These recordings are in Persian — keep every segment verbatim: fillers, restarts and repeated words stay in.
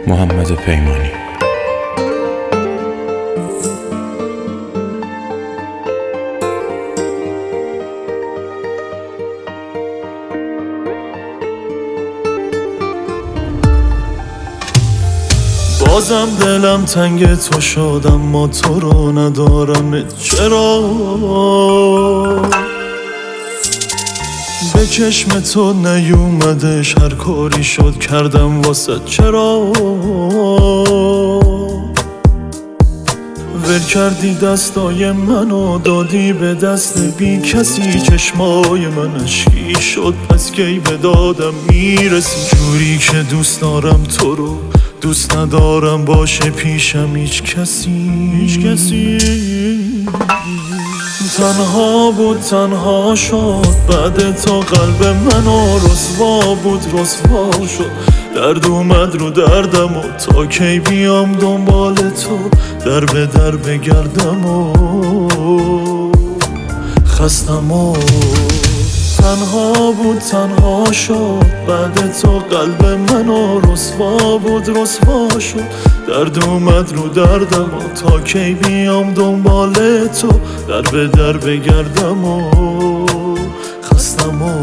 محمد پیمانی. بازم دلم تنگ تو شد اما تو رو ندارم. چرا به چشم تو نیومدش؟ هر کاری شد کردم واسه. چرا ول کردی دستای منو دادی به دست بی کسی؟ چشمای من اشکی شد پس کی به دادم میرسی؟ جوری که دوست دارم تو رو دوست ندارم باشه پیشم هیچ کسی. هیچ کسی تنها بود تنها شد بعد تو. قلب منو رسوا بود رسوا شد. درد اومد رو دردم و تا کی بیام دنبال تو؟ در به در بگردم و خستم و تنها بود تنها شد بعد تو. قلب منو رسوا بود رسوا شد. درد اومد رو دردم و تا کی بیام دنبال تو؟ در به در بگردم و خستم و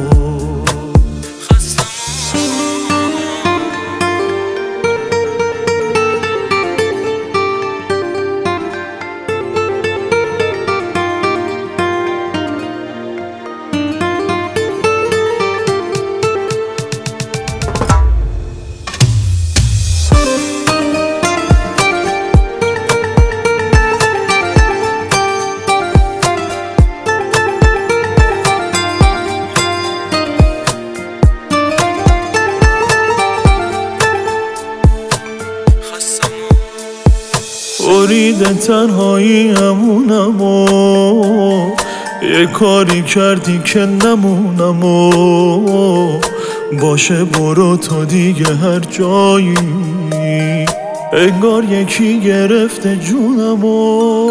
بریده تنهایی همونم و یه کاری کردی که نمونم و باشه برو تو دیگه هر جایی. انگار یکی گرفته جونم و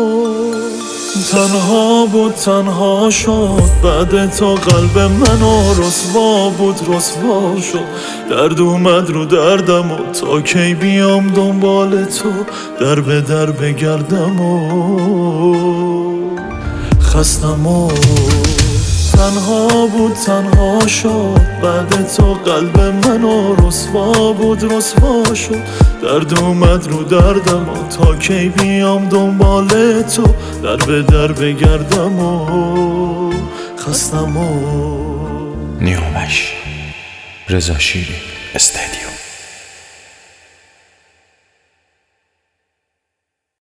تنها بود تنها شد بعد تو. قلب منو رسوا بود رسوا شد. درد اومد رو دردم و تا کی بیام دنبال تو؟ در به در بگردم و خستم و تنها بود تنها شد بعد تو. قلب منو رسوا بود رسوا شد. درد اومد رو دردم و تا کی بیام دنبال تو؟ در به در بگردم و خستم و نیامش رضا شیری استدیو.